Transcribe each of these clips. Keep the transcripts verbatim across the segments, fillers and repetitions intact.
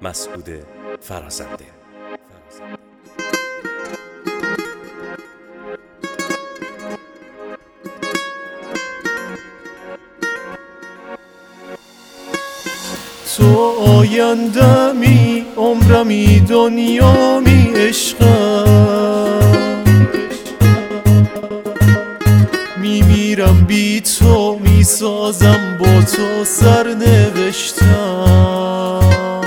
مسعود فرازنده. تو آیندمی، عمرمی، دنیامی، عشقم. میمیرم بی تو، میسازم با تو سرنوشتم.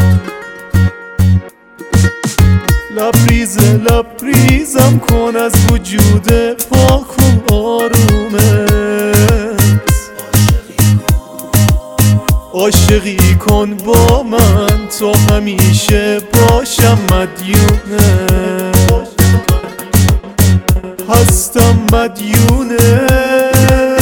لبریز لبریزم کن از وجود پاک و آرومت. عاشقی کن با من تا همیشه باشم مدیونت. هستم مدیونت.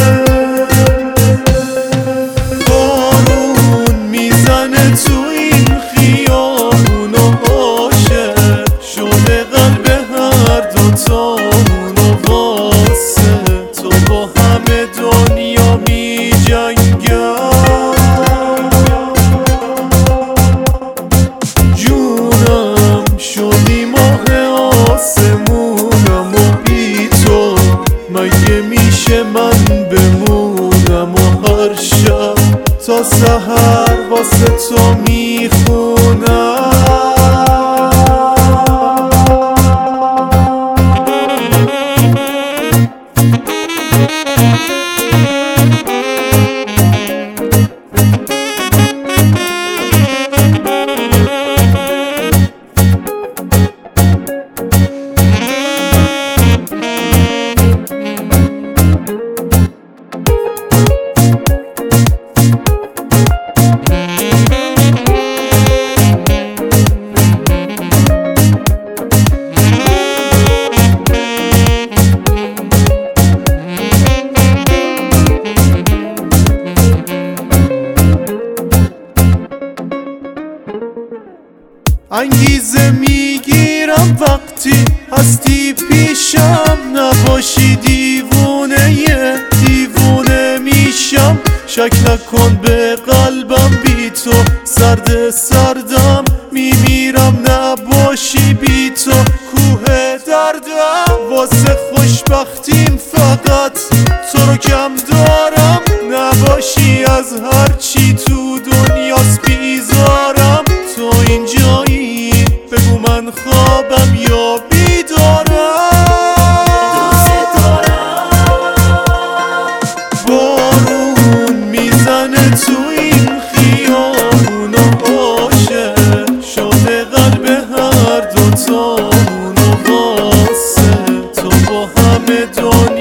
بارون میزنه تو این خیابون و عاشق شده قلب هر دوتامون و واسه تو با همه دنیا می جنگم. جونم شدی ماه آسمونم و بی تو مگه میشه من بمونم. و هر شب تا سحر واسه تو میخونم. انگیزه میگیرم وقتی هستی پیشم. نباشی دیوونه یه دیوونه میشم. شک نکن به قلبم بی تو سرد سردم. میمیرم نباشی بی تو کوه دردم. واسه خوشبختیم فقط تو رو کم دارم. نباشی از هرچی تو دنیاست بیزارم. تو اینجایی بگو من خوابم یا بیدارم. دوست دارم. بارون میزنه تو این خیابون و عاشق شده قلب هر دوتامون و واسه تو با همه دنیا